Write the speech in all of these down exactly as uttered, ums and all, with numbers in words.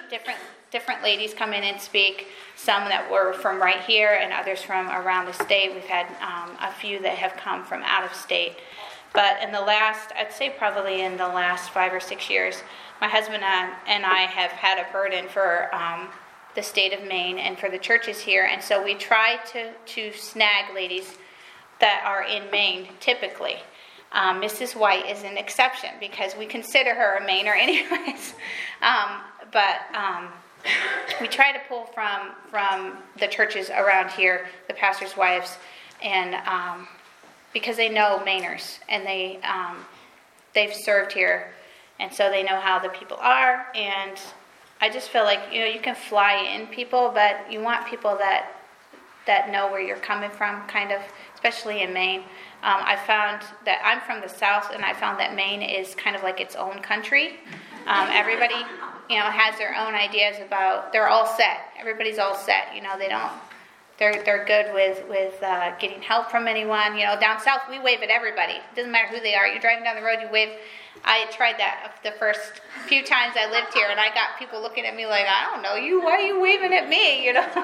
different different ladies come in and speak, some that were from right here and others from around the state. We've had um, a few that have come from out of state. But in the last, I'd say probably in the last five or six years, my husband and I have had a burden for um, the state of Maine and for the churches here. And so we try to, to snag ladies that are in Maine typically. Um, Missus White is an exception because we consider her a Mainer anyways. um, but um, we try to pull from from the churches around here, the pastors' wives, and um, because they know Mainers and they um, they've served here, and so they know how the people are. And I just feel like, you know, you can fly in people, but you want people that that know where you're coming from, kind of, especially in Maine. Um, I found that I'm from the South, and I found that Maine is kind of like its own country. Um, everybody, you know, has their own ideas about. They're all set. Everybody's all set. You know, they don't. They're they're good with with uh, getting help from anyone. You know, down south we wave at everybody. It doesn't matter who they are. You're driving down the road, you wave. I tried that the first few times I lived here, and I got people looking at me like, I don't know you. Why are you waving at me? You know.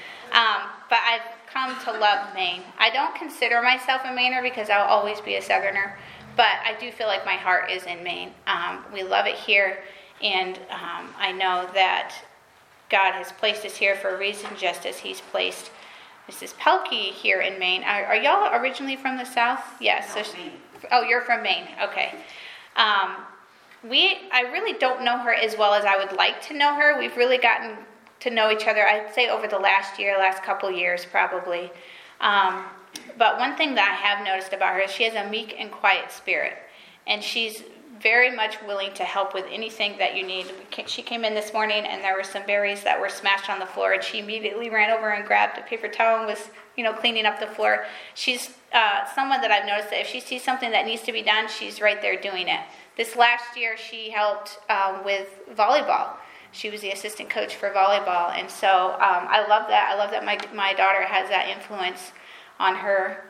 um, but I've come to love Maine. I don't consider myself a Mainer because I'll always be a Southerner, but I do feel like my heart is in Maine. Um, we love it here, and um, I know that God has placed us here for a reason, just as He's placed Missus Pelkey here in Maine. Are, are y'all originally from the South? Yes. No, so she, Maine. Oh, you're from Maine. Okay. Um, we, I really don't know her as well as I would like to know her. We've really gotten to know each other, I'd say, over the last year, last couple years, probably. Um, but one thing that I have noticed about her is she has a meek and quiet spirit, and she's very much willing to help with anything that you need. She came in this morning, and there were some berries that were smashed on the floor, and she immediately ran over and grabbed a paper towel and was, you know, cleaning up the floor. She's uh, someone that I've noticed that if she sees something that needs to be done, she's right there doing it. This last year, she helped um, with volleyball. She was the assistant coach for volleyball, and so um, I love that. I love that my my daughter has that influence on her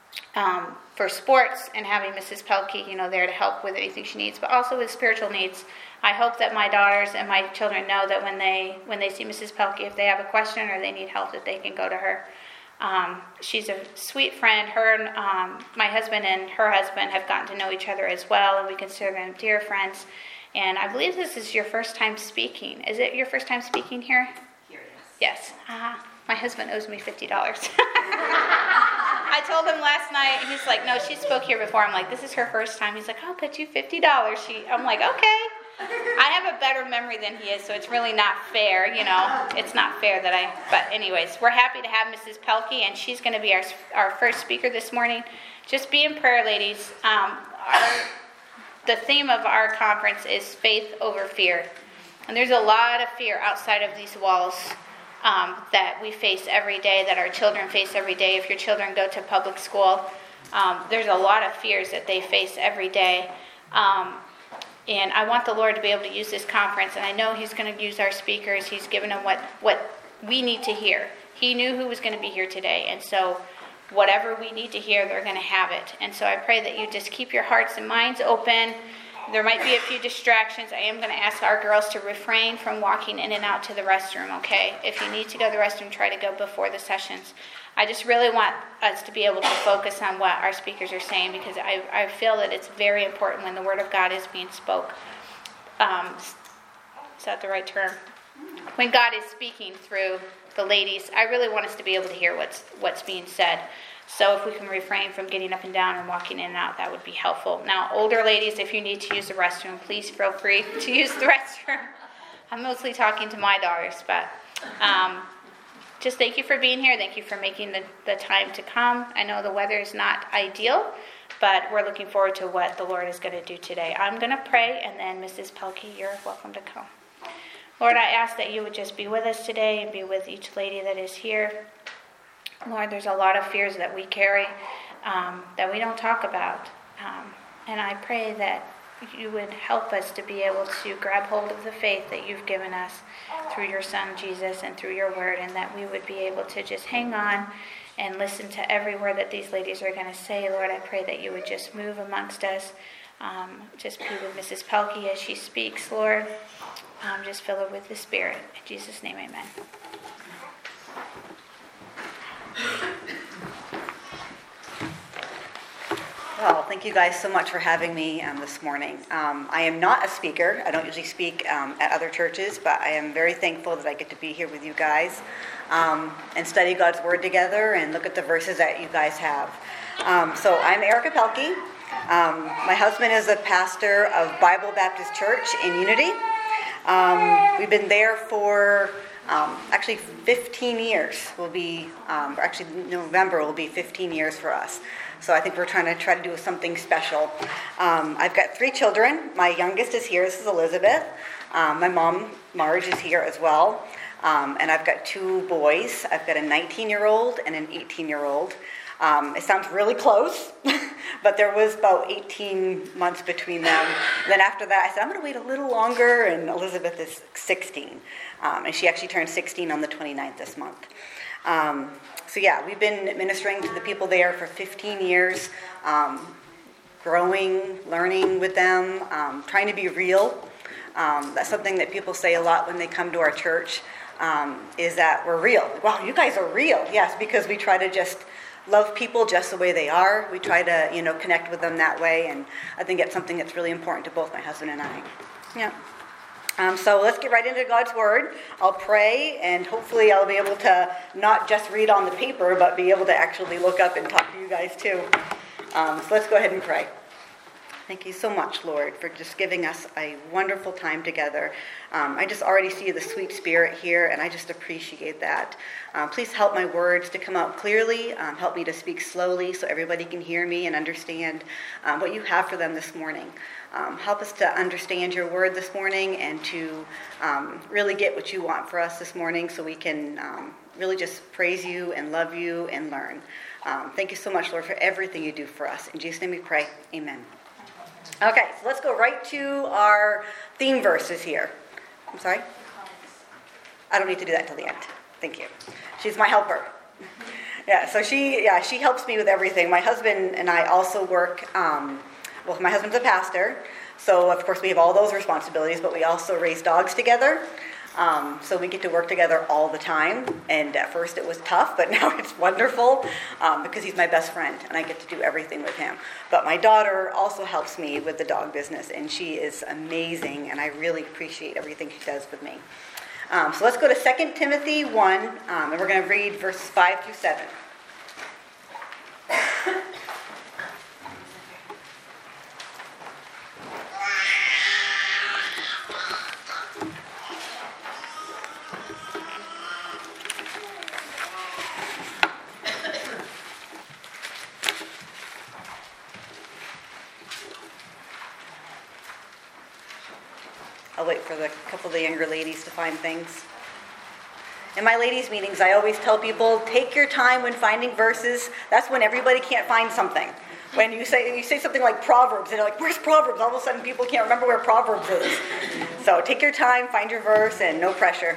um, for sports, and having Missus Pelkey, you know, there to help with anything she needs, but also with spiritual needs. I hope that my daughters and my children know that when they when they see Missus Pelkey, if they have a question or they need help, that they can go to her. Um, she's a sweet friend. Her and um, my husband and her husband have gotten to know each other as well, and we consider them dear friends. And I believe this is your first time speaking. Is it your first time speaking here? Here, yes. Yes. Uh, my husband owes me fifty dollars. I told him last night, and he's like, no, she spoke here before. I'm like, this is her first time. He's like, I'll put you fifty dollars. She, I'm like, okay. I have a better memory than he is, so it's really not fair, you know. It's not fair that I, but anyways, we're happy to have Missus Pelkey, and she's going to be our our first speaker this morning. Just be in prayer, ladies. Um, our, the theme of our conference is faith over fear. And there's a lot of fear outside of these walls um, that we face every day, that our children face every day. If your children go to public school, um, there's a lot of fears that they face every day. Um, and I want the Lord to be able to use this conference. And I know He's going to use our speakers. He's given them what, what we need to hear. He knew who was going to be here today. And so whatever we need to hear, they're going to have it. And so I pray that you just keep your hearts and minds open. There might be a few distractions. I am going to ask our girls to refrain from walking in and out to the restroom, okay? If you need to go to the restroom, try to go before the sessions. I just really want us to be able to focus on what our speakers are saying, because I, I feel that it's very important when the Word of God is being spoke. Um, is that the right term? When God is speaking through the ladies, I really want us to be able to hear what's what's being said. So if we can refrain from getting up and down and walking in and out, that would be helpful. Now, older ladies, if you need to use the restroom, please feel free to use the restroom. I'm mostly talking to my daughters, but um, just thank you for being here. Thank you for making the, the time to come. I know the weather is not ideal, but we're looking forward to what the Lord is going to do today. I'm going to pray, and then Missus Pelkey, you're welcome to come. Lord, I ask that you would just be with us today and be with each lady that is here. Lord, there's a lot of fears that we carry um, that we don't talk about. Um, and I pray that you would help us to be able to grab hold of the faith that you've given us through your Son, Jesus, and through your word, and that we would be able to just hang on and listen to every word that these ladies are going to say. Lord, I pray that you would just move amongst us. Um, just be with Missus Pelkey as she speaks, Lord. Um, just fill her with the Spirit. In Jesus' name, amen. Well, thank you guys so much for having me um, this morning. Um, I am not a speaker. I don't usually speak um, at other churches, but I am very thankful that I get to be here with you guys um, and study God's Word together and look at the verses that you guys have. Um, so I'm Erica Pelkey. Um, my husband is a pastor of Bible Baptist Church in Unity. Um, we've been there for um, actually fifteen years. Will be, um, or actually November will be fifteen years for us. So I think we're trying to try to do something special. Um, I've got three children. My youngest is here. This is Elizabeth. Um, my mom, Marge, is here as well. Um, and I've got two boys. I've got a nineteen-year-old and an eighteen-year-old. Um, it sounds really close, but there was about eighteen months between them. And then after that, I said, I'm going to wait a little longer, and Elizabeth is sixteen. Um, and she actually turned sixteen on the twenty-ninth this month. Um, so yeah, we've been ministering to the people there for fifteen years, um, growing, learning with them, um, trying to be real. Um, that's something that people say a lot when they come to our church, um, is that we're real. Wow, you guys are real. Yes, because we try to just love people just the way they are. We try to, you know, connect with them that way, and I think it's something that's really important to both my husband and I. Yeah. Um, so let's get right into God's Word. I'll pray, and hopefully I'll be able to not just read on the paper, but be able to actually look up and talk to you guys too. Um, so let's go ahead and pray. Thank you so much, Lord, for just giving us a wonderful time together. Um, I just already see the sweet Spirit here, and I just appreciate that. Um, please help my words to come out clearly. Um, help me to speak slowly so everybody can hear me and understand um, what you have for them this morning. Um, help us to understand your word this morning and to um, really get what you want for us this morning so we can um, really just praise you and love you and learn. Um, thank you so much, Lord, for everything you do for us. In Jesus' name we pray. Amen. Okay, so let's go right to our theme verses here. I'm sorry? I don't need to do that till the end. Thank you. She's my helper. Yeah, so she yeah, she helps me with everything. My husband and I also work, um, well, my husband's a pastor, so of course we have all those responsibilities, but we also raise dogs together. Um, so we get to work together all the time, and at first it was tough, but now it's wonderful um, because he's my best friend, and I get to do everything with him. But my daughter also helps me with the dog business, and she is amazing, and I really appreciate everything she does with me. Um, so let's go to Second Timothy one, um, and we're going to read verses five through seven. I'll wait for the couple of the younger ladies to find things. In my ladies' meetings, I always tell people, take your time when finding verses. That's when everybody can't find something. When you say you say something like Proverbs, and they're like, where's Proverbs? All of a sudden, people can't remember where Proverbs is. So take your time, find your verse, and no pressure.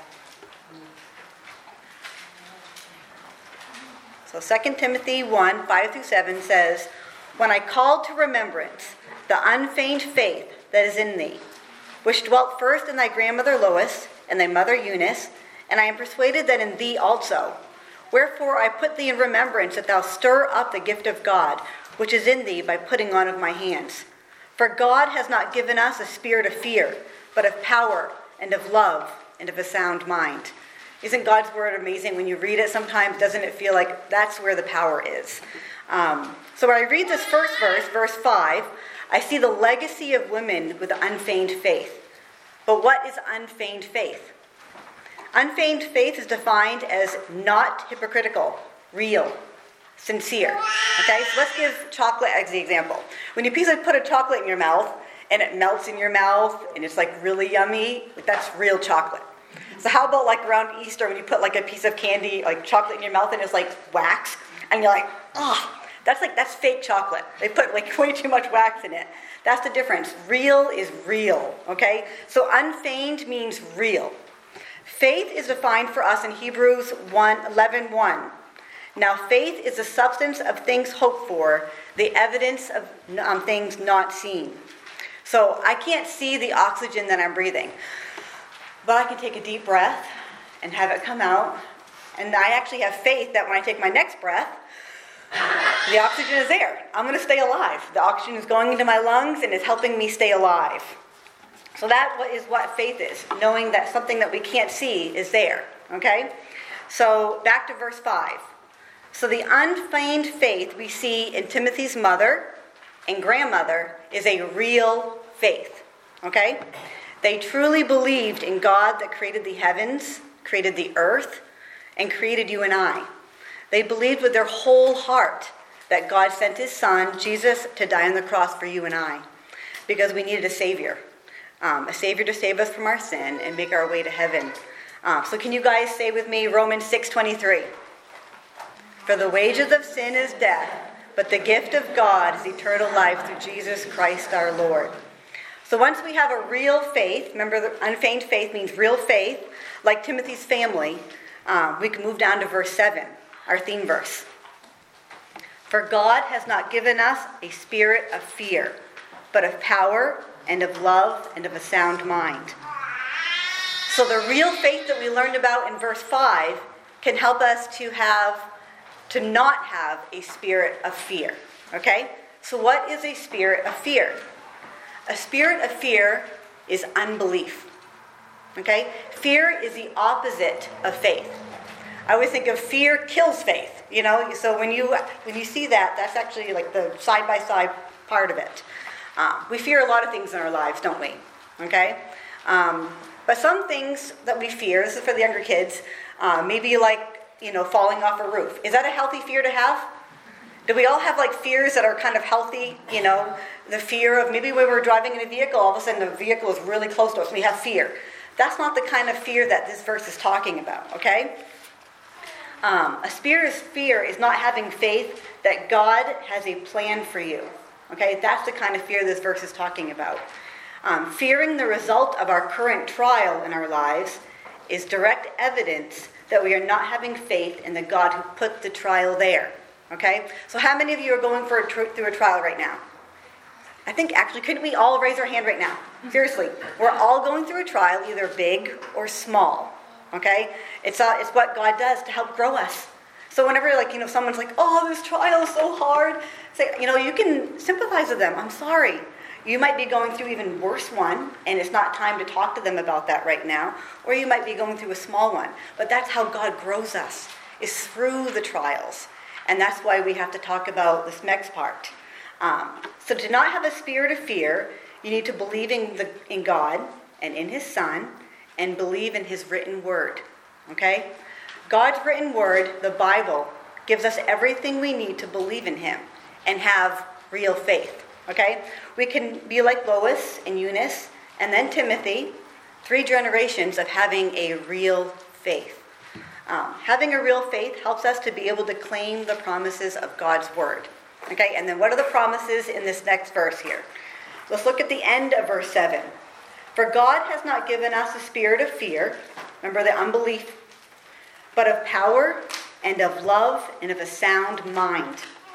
So Second Timothy one, five through seven says, when I called to remembrance the unfeigned faith that is in thee, which dwelt first in thy grandmother Lois and thy mother Eunice, and I am persuaded that in thee also. Wherefore I put thee in remembrance that thou stir up the gift of God, which is in thee by putting on of my hands. For God has not given us a spirit of fear, but of power and of love and of a sound mind. Isn't God's word amazing? When you read it sometimes, doesn't it feel like that's where the power is? Um, so when I read this first verse, verse five, I see the legacy of women with unfeigned faith. But what is unfeigned faith? Unfeigned faith is defined as not hypocritical, real, sincere. Okay, so let's give chocolate as the example. When you piece of put a chocolate in your mouth and it melts in your mouth and it's like really yummy, that's real chocolate. So how about like around Easter when you put like a piece of candy, like chocolate in your mouth and it's like wax, and you're like, oh. That's like, that's fake chocolate. They put like way too much wax in it. That's the difference. Real is real, okay? So unfeigned means real. Faith is defined for us in Hebrews eleven one. Now faith is the substance of things hoped for, the evidence of um, things not seen. So I can't see the oxygen that I'm breathing, but I can take a deep breath and have it come out. And I actually have faith that when I take my next breath, the oxygen is there. I'm going to stay alive. The oxygen is going into my lungs and is helping me stay alive. So that is what faith is, knowing that something that we can't see is there. Okay? So back to verse five. So the unfeigned faith we see in Timothy's mother and grandmother is a real faith. Okay? They truly believed in God that created the heavens, created the earth, and created you and I. They believed with their whole heart that God sent his son, Jesus, to die on the cross for you and I, because we needed a Savior. Um, a Savior to save us from our sin and make our way to heaven. Uh, so can you guys say with me Romans six twenty-three? For the wages of sin is death, but the gift of God is eternal life through Jesus Christ our Lord. So once we have a real faith, remember the unfeigned faith means real faith, like Timothy's family, uh, we can move down to verse seven, our theme verse. For God has not given us a spirit of fear, but of power and of love and of a sound mind. So the real faith that we learned about in verse five can help us to have, to not have a spirit of fear. Okay? So what is a spirit of fear? A spirit of fear is unbelief. Okay? Fear is the opposite of faith. I always think of fear kills faith. You know, so when you when you see that, that's actually like the side-by-side part of it. Uh, we fear a lot of things in our lives, don't we? Okay? Um, but some things that we fear, this is for the younger kids, uh, maybe like, you know, falling off a roof. Is that a healthy fear to have? Do we all have like fears that are kind of healthy? You know, the fear of maybe when we're driving in a vehicle, all of a sudden the vehicle is really close to us and we have fear. That's not the kind of fear that this verse is talking about, okay? Um, a spirit of fear is not having faith that God has a plan for you. Okay, that's the kind of fear this verse is talking about. Um, fearing the result of our current trial in our lives is direct evidence that we are not having faith in the God who put the trial there. Okay, so how many of you are going for a tr- through a trial right now? I think actually, couldn't we all raise our hand right now? Seriously, we're all going through a trial, either big or small. Okay, it's uh, it's what God does to help grow us. So whenever, like, you know, someone's like, oh, this trial is so hard, say, you know, you can sympathize with them. I'm sorry. You might be going through even worse one, and it's not time to talk to them about that right now. Or you might be going through a small one. But that's how God grows us, is through the trials. And that's why we have to talk about this next part. Um, so to not have a spirit of fear, you need to believe in, the, in God and in his Son, and believe in his written word. Okay? God's written word, the Bible, gives us everything we need to believe in him and have real faith. Okay? We can be like Lois and Eunice and then Timothy, three generations of having a real faith. Um, having a real faith helps us to be able to claim the promises of God's word. Okay? And then what are the promises in this next verse here? Let's look at the end of verse seven. For God has not given us a spirit of fear, remember the unbelief, but of power and of love and of a sound mind.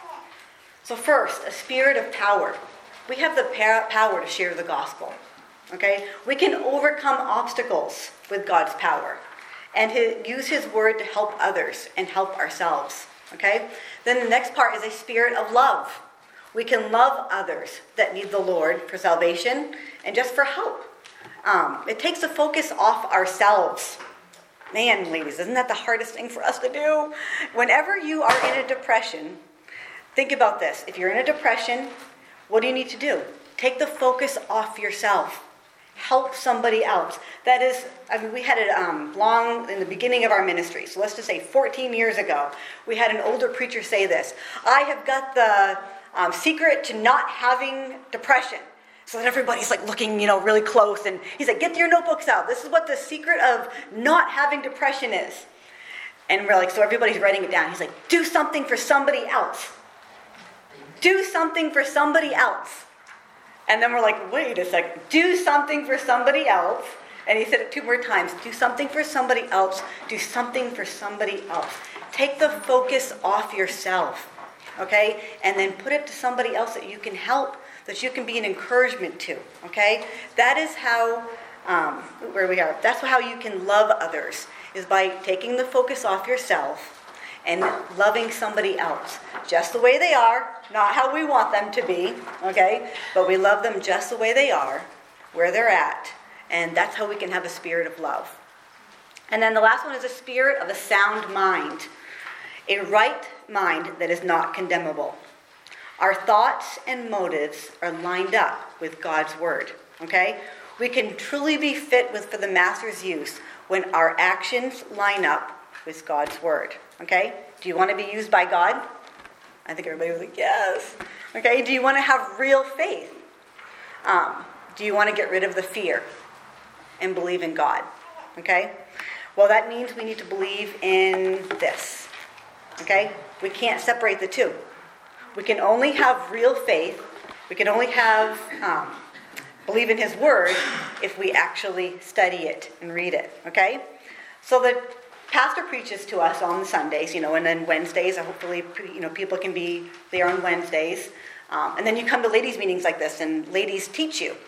So first, a spirit of power. We have the power to share the gospel. Okay? We can overcome obstacles with God's power and use his word to help others and help ourselves. Okay? Then the next part is a spirit of love. We can love others that need the Lord for salvation and just for help. Um, it takes the focus off ourselves. Man, ladies, isn't that the hardest thing for us to do? Whenever you are in a depression, think about this. If you're in a depression, what do you need to do? Take the focus off yourself. Help somebody else. That is, I mean, we had it um, long in the beginning of our ministry. So let's just say fourteen years ago, we had an older preacher say this. I have got the um, secret to not having depression. So then everybody's like looking, you know, really close. And he's like, get your notebooks out. This is what the secret of not having depression is. And we're like, so everybody's writing it down. He's like, do something for somebody else. Do something for somebody else. And then we're like, wait a second. Do something for somebody else. And he said it two more times. Do something for somebody else. Do something for somebody else. Take the focus off yourself. Okay? And then put it to somebody else that you can help that you can be an encouragement to, okay? That is how, um, where we are, that's how you can love others, is by taking the focus off yourself and loving somebody else just the way they are, not how we want them to be, okay? But we love them just the way they are, where they're at, and that's how we can have a spirit of love. And then the last one is a spirit of a sound mind, a right mind that is not condemnable. Our thoughts and motives are lined up with God's word, okay? We can truly be fit with for the master's use when our actions line up with God's word, okay? Do you want to be used by God? I think everybody was like, yes. Okay, do you want to have real faith? Um, do you want to get rid of the fear and believe in God? Okay? Well, that means we need to believe in this. Okay? We can't separate the two. We can only have real faith. We can only have um, believe in his word if we actually study it and read it. Okay? So the pastor preaches to us on Sundays, you know, and then Wednesdays, hopefully, you know, people can be there on Wednesdays. Um, and then you come to ladies' meetings like this, and ladies teach you.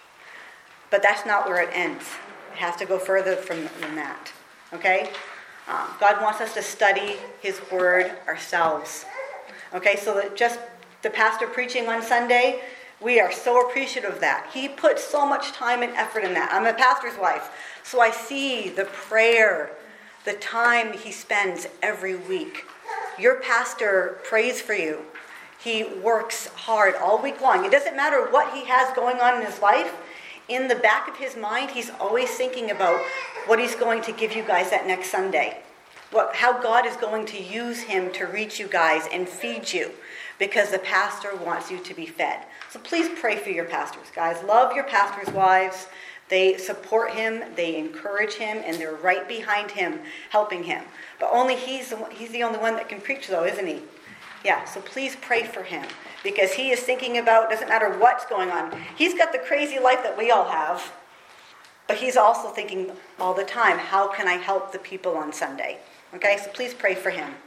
But that's not where it ends. It has to go further from than that. Okay? Um, God wants us to study his word ourselves. Okay, so that just the pastor preaching on Sunday, we are so appreciative of that. He puts so much time and effort in that. I'm a pastor's wife, so I see the prayer, the time he spends every week. Your pastor prays for you. He works hard all week long. It doesn't matter what he has going on in his life. In the back of his mind, he's always thinking about what he's going to give you guys that next Sunday. What, how God is going to use him to reach you guys and feed you, because the pastor wants you to be fed. So please pray for your pastors, guys. Love your pastors' wives. They support him, they encourage him, and they're right behind him, helping him. But only he's the, he's the only one that can preach, though, isn't he? Yeah, so please pray for him, because he is thinking about, doesn't matter what's going on. He's got the crazy life that we all have, but he's also thinking all the time, how can I help the people on Sunday? Okay, so please pray for him.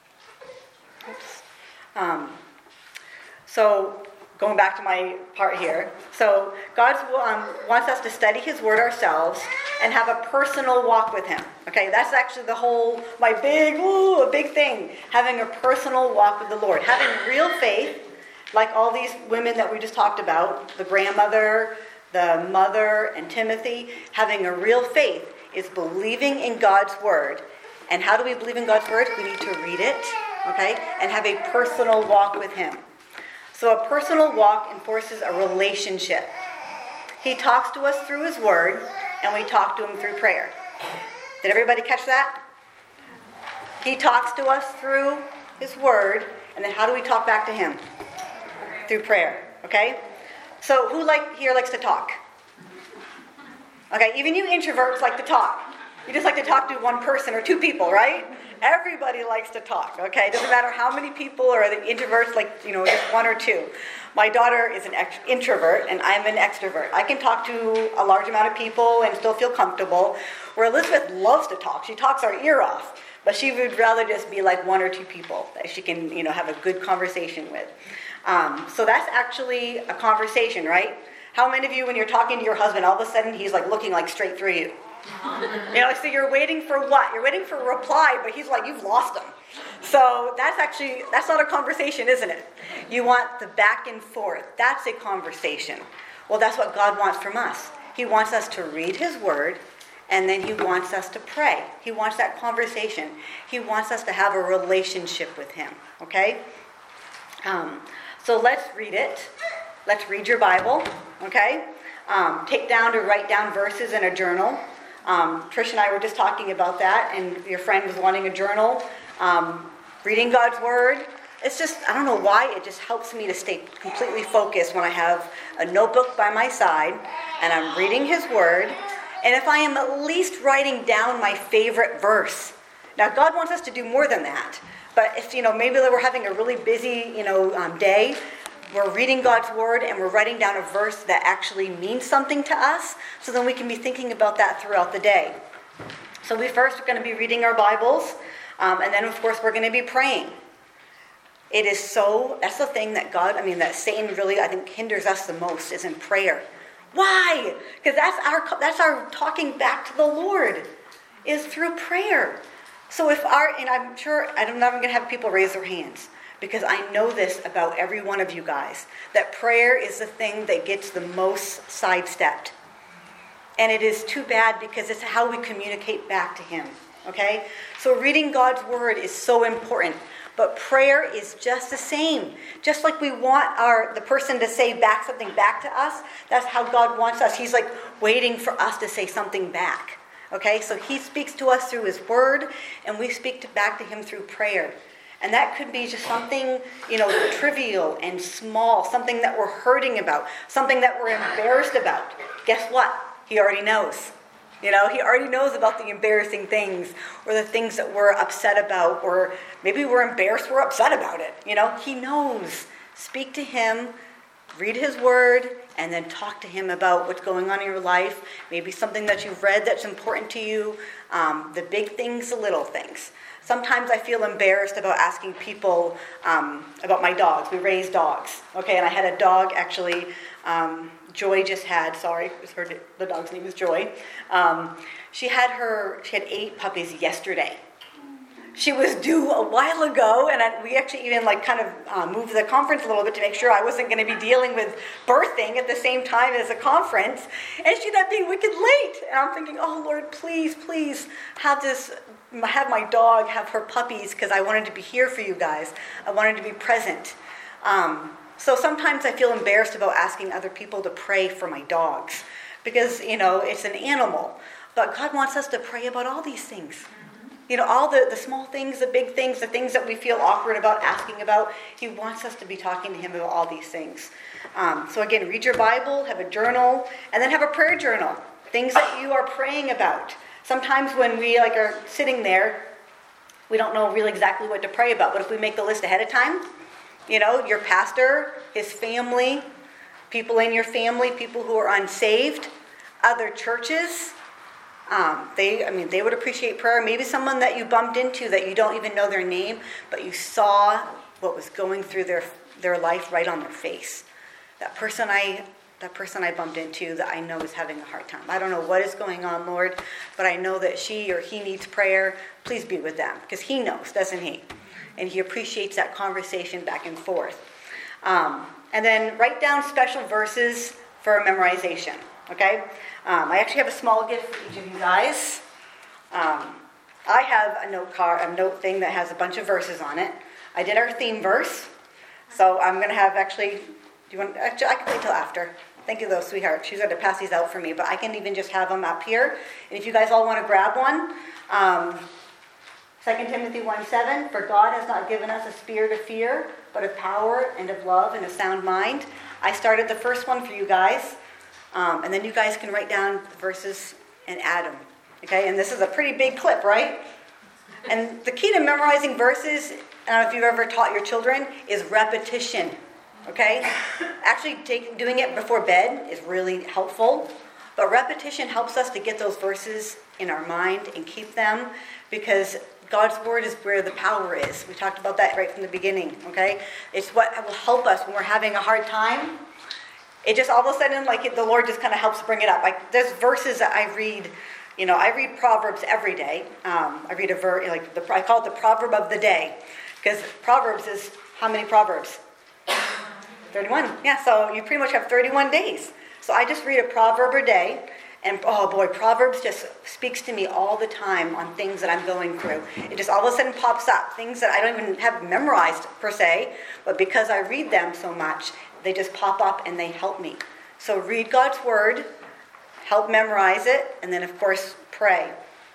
Oops. Um, so... Going back to my part here. So God um, wants us to study his word ourselves and have a personal walk with him. Okay, that's actually the whole, my big, ooh, a big thing. Having a personal walk with the Lord. Having real faith, like all these women that we just talked about, the grandmother, the mother, and Timothy. Having a real faith is believing in God's word. And how do we believe in God's word? We need to read it, okay, and have a personal walk with him. So a personal walk enforces a relationship. He talks to us through his word, and we talk to him through prayer. Did everybody catch that? He talks to us through his word, and then how do we talk back to him? Through prayer, okay? So who like here likes to talk? Okay, even you introverts like to talk. You just like to talk to one person or two people, right? Everybody likes to talk, okay? It doesn't matter how many people or the introverts, like, you know, just one or two. My daughter is an ex- introvert, and I'm an extrovert. I can talk to a large amount of people and still feel comfortable, where Elizabeth loves to talk. She talks our ear off, but she would rather just be like one or two people that she can, you know, have a good conversation with. Um, so that's actually a conversation, right? How many of you, when you're talking to your husband, all of a sudden he's like looking like straight through you? You know, so you're waiting for what? You're waiting for a reply, but he's like, you've lost him. So that's actually, that's not a conversation, isn't it? You want the back and forth. That's a conversation. Well, that's what God wants from us. He wants us to read his word, and then he wants us to pray. He wants that conversation. He wants us to have a relationship with him, okay? Um, so let's read it. Let's read your Bible, okay? Um, take down to write down verses in a journal. Um, Trish and I were just talking about that, and your friend was wanting a journal. Um, reading God's word. It's just, I don't know why, it just helps me to stay completely focused when I have a notebook by my side, and I'm reading his word, and if I am at least writing down my favorite verse. Now, God wants us to do more than that, but if, you know, maybe we're having a really busy, you know, um, day, we're reading God's word and we're writing down a verse that actually means something to us, so then we can be thinking about that throughout the day. So we first are going to be reading our Bibles, um, and then of course we're going to be praying. It is so, that's the thing that God, I mean, that Satan really, I think, hinders us the most is in prayer. Why? Because that's our, that's our talking back to the Lord, is through prayer. So if our, and I'm sure, I'm not even going to have people raise their hands, because I know this about every one of you guys, that prayer is the thing that gets the most sidestepped. And it is too bad because it's how we communicate back to him, okay? So reading God's word is so important. But prayer is just the same. Just like we want our the person to say back something back to us, that's how God wants us. He's like waiting for us to say something back. Okay, so he speaks to us through his word, and we speak to, back to him through prayer. And that could be just something, you know, trivial and small, something that we're hurting about, something that we're embarrassed about. Guess what? He already knows. You know, he already knows about the embarrassing things or the things that we're upset about, or maybe we're embarrassed, we're upset about it. You know, he knows. Speak to him, read his word, and then talk to him about what's going on in your life. Maybe something that you've read that's important to you. Um, the big things, the little things. Sometimes I feel embarrassed about asking people um, about my dogs. We raise dogs. Okay, and I had a dog actually... Um, Joy just had, sorry, her, the dog's name is Joy. Um, she had her, she had eight puppies yesterday. She was due a while ago, and I, we actually even like kind of uh, moved the conference a little bit to make sure I wasn't going to be dealing with birthing at the same time as a conference. And she ended up being wicked late. And I'm thinking, oh Lord, please, please have this, have my dog have her puppies, because I wanted to be here for you guys. I wanted to be present. Um, So sometimes I feel embarrassed about asking other people to pray for my dogs because, you know, it's an animal. But God wants us to pray about all these things. You know, all the, the small things, the big things, the things that we feel awkward about asking about. He wants us to be talking to him about all these things. Um, so again, read your Bible, have a journal, and then have a prayer journal. Things that you are praying about. Sometimes when we like are sitting there, we don't know really exactly what to pray about. But if we make the list ahead of time, you know, your pastor, his family, people in your family, people who are unsaved, other churches, um, they, I mean, they would appreciate prayer. Maybe someone that you bumped into that you don't even know their name, but you saw what was going through their their life right on their face. That person I, that person I bumped into that I know is having a hard time. I don't know what is going on, Lord, but I know that she or he needs prayer. Please be with them, because he knows, doesn't he? And he appreciates that conversation back and forth. Um, and then write down special verses for memorization, okay? Um, I actually have a small gift for each of you guys. Um, I have a note card, a note thing that has a bunch of verses on it. I did our theme verse. So I'm going to have actually, do you want, actually, I can wait till after. Thank you though, sweetheart. She's going to pass these out for me, but I can even just have them up here. And if you guys all want to grab one, um, Second Timothy one seven, for God has not given us a spirit of fear, but of power and of love and a sound mind. I started the first one for you guys, um, and then you guys can write down the verses and add them. Okay, and this is a pretty big clip, right? And the key to memorizing verses, I don't know if you've ever taught your children, is repetition. Okay? Actually take, doing it before bed is really helpful, but repetition helps us to get those verses in our mind and keep them, because God's word is where the power is. We talked about that right from the beginning, okay? It's what will help us when we're having a hard time. It just all of a sudden, like the Lord just kind of helps bring it up. Like there's verses that I read, you know, I read Proverbs every day. Um, I read a verse, like the, I call it the proverb of the day, because Proverbs is how many Proverbs? thirty-one. Yeah, so you pretty much have thirty-one days. So I just read a proverb a day. And oh boy, Proverbs just speaks to me all the time on things that I'm going through. It just all of a sudden pops up, things that I don't even have memorized per se, but because I read them so much, they just pop up and they help me. So read God's word, help memorize it, and then of course pray.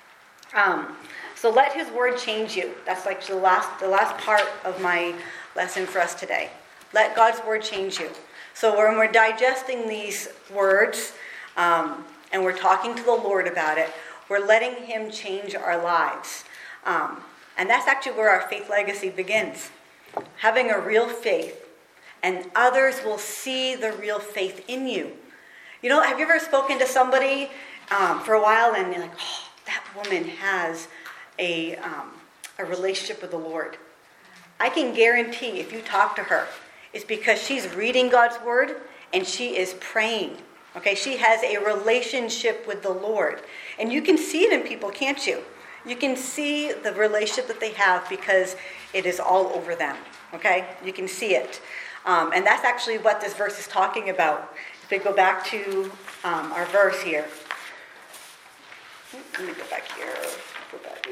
Um, so let his word change you. That's like the last, the last part of my lesson for us today. Let God's word change you. So when we're digesting these words, um, and we're talking to the Lord about it, we're letting him change our lives. Um, and that's actually where our faith legacy begins. Having a real faith, and others will see the real faith in you. You know, have you ever spoken to somebody um, for a while and you're like, oh, that woman has a, um, a relationship with the Lord. I can guarantee if you talk to her, it's because she's reading God's word and she is praying. Okay, she has a relationship with the Lord. And you can see it in people, can't you? You can see the relationship that they have because it is all over them. Okay, you can see it. Um, and that's actually what this verse is talking about. If we go back to um, our verse here. Let me go back here. Go back.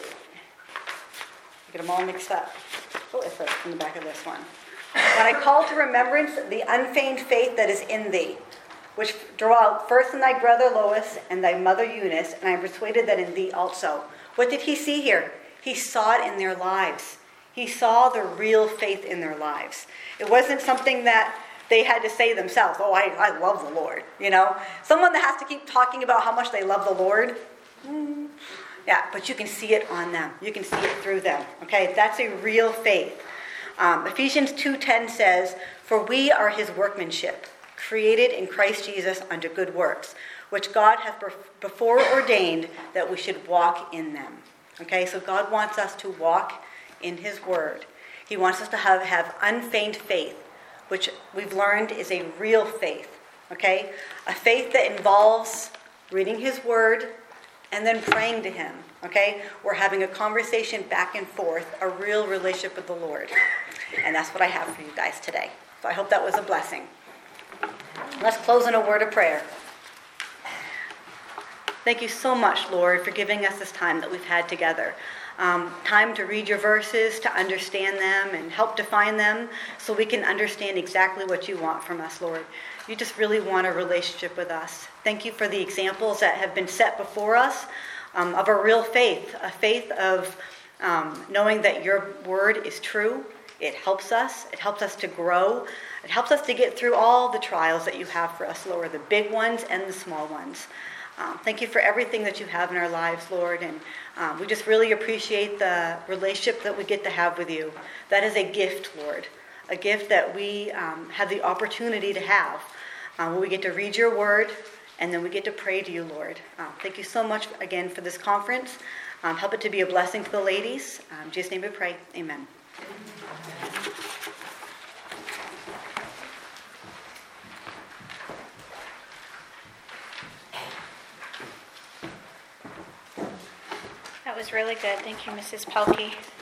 Get them all mixed up. Oh, it's in the back of this one. When I call to remembrance the unfeigned faith that is in thee, which draw out first in thy brother Lois and thy mother Eunice, and I am persuaded that in thee also. What did he see here? He saw it in their lives. He saw the real faith in their lives. It wasn't something that they had to say themselves, oh, I, I love the Lord. You know, someone that has to keep talking about how much they love the Lord. Mm, yeah, but you can see it on them. You can see it through them. Okay, that's a real faith. Um, Ephesians two ten says, for we are his workmanship, created in Christ Jesus unto good works, which God hath before ordained that we should walk in them. Okay, so God wants us to walk in his word. He wants us to have, have unfeigned faith, which we've learned is a real faith. Okay, a faith that involves reading his word and then praying to him. Okay, we're having a conversation back and forth, a real relationship with the Lord. And that's what I have for you guys today. So I hope that was a blessing. Let's close in a word of prayer. Thank you so much, Lord, for giving us this time that we've had together. Um, time to read your verses, to understand them, and help define them so we can understand exactly what you want from us, Lord. You just really want a relationship with us. Thank you for the examples that have been set before us um, of a real faith, a faith of um, knowing that your word is true. It helps us. It helps us to grow. It helps us to get through all the trials that you have for us, Lord, the big ones and the small ones. Um, thank you for everything that you have in our lives, Lord, and um, we just really appreciate the relationship that we get to have with you. That is a gift, Lord, a gift that we um, have the opportunity to have um, when we get to read your word and then we get to pray to you, Lord. Um, thank you so much again for this conference. Um, help it to be a blessing to the ladies. Um, in Jesus' name we pray. Amen. That was really good. Thank you, Missus Pelkey.